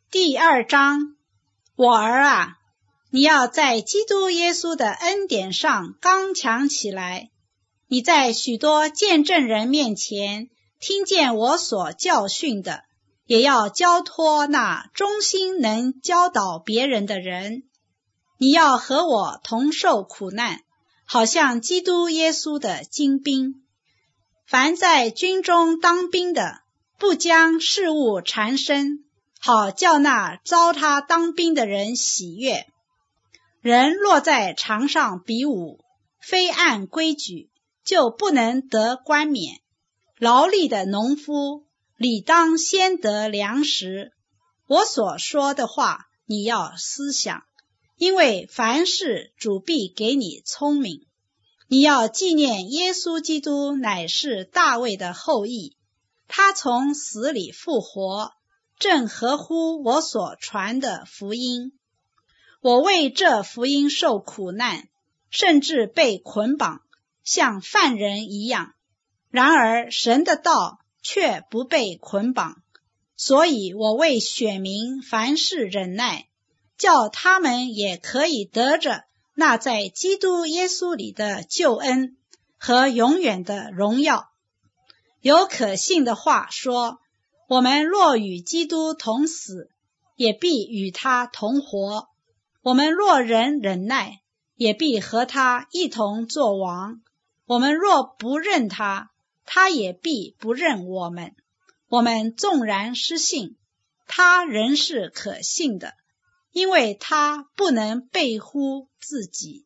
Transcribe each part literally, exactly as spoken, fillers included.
第二章，我儿啊，你要在基督耶稣的恩典上刚强起来。你在许多见证人面前听见我所教训的，也要交托那忠心能教导别人的人。你要和我同受苦难，好像基督耶稣的精兵。凡在军中当兵的，不将事物缠身，好叫那招他当兵的人喜悦。人若在场上比武，非按规矩，就不能得冠冕。劳力的农夫，理当先得粮食。我所说的话，你要思想，因为凡事主必给你聪明。你要纪念耶稣基督乃是大卫的后裔，他从死里复活，正合乎我所传的福音。我为这福音受苦难，甚至被捆绑，像犯人一样。然而神的道却不被捆绑，所以我为选民凡事忍耐，叫他们也可以得着那在基督耶稣里的救恩和永远的荣耀。有可信的话说，我们若与基督同死，也必与他同活；我们若仍忍耐，也必和他一同作王；我们若不认他，他也必不认我们。我们纵然失信，他仍是可信的，因为他不能背乎自己。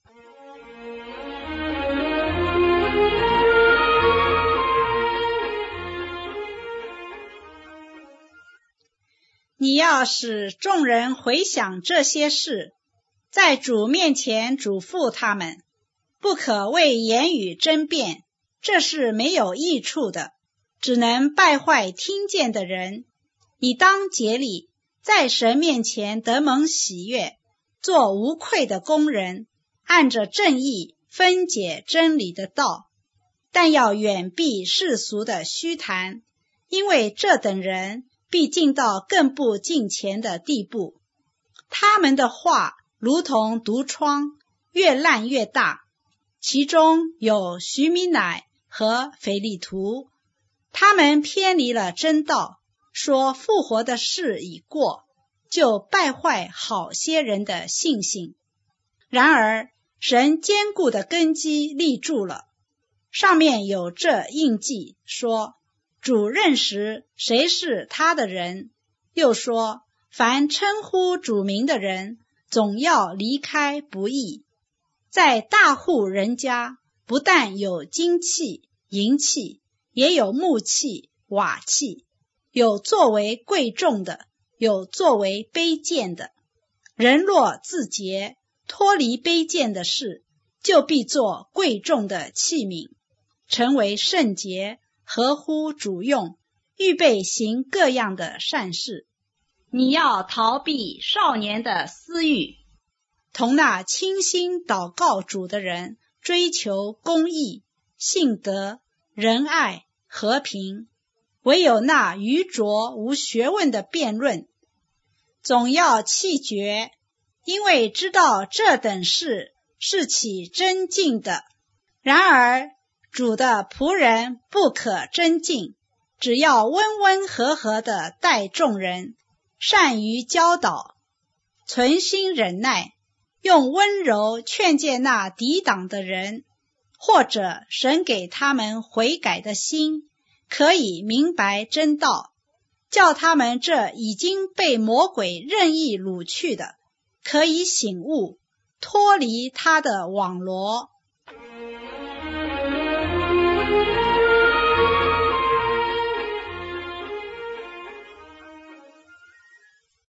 你要使众人回想这些事，在主面前嘱咐他们，不可为言语争辩，这是没有益处的，只能败坏听见的人。你当竭力在神面前得蒙喜悦，做无愧的工人，按着正义分解真理的道，但要远避世俗的虚谈，因为这等人必进到更不敬虔的地步。他们的话如同毒疮，越烂越大。其中有徐米乃和腓利图，他们偏离了真道，说复活的事已过，就败坏好些人的信心。然而神坚固的根基立住了，上面有这印记，说主认识谁是他的人，又说凡称呼主名的人，总要离开不义。在大户人家，不但有金器、银器，也有木器、瓦器，有作为贵重的，有作为卑贱的。人若自洁，脱离卑贱的事，就必做贵重的器皿，成为圣洁，合乎主用，预备行各样的善事。你要逃避少年的私欲，同那倾心祷告主的人追求公义、信德、仁爱、和平。唯有那愚拙无学问的辩论，总要弃绝，因为知道这等事是起争竞的。然而主的仆人不可争竞，只要温温和和地待众人，善于教导，存心忍耐，用温柔劝诫那抵挡的人，或者神给他们悔改的心，可以明白真道，叫他们这已经被魔鬼任意掳去的，可以醒悟，脱离他的网罗。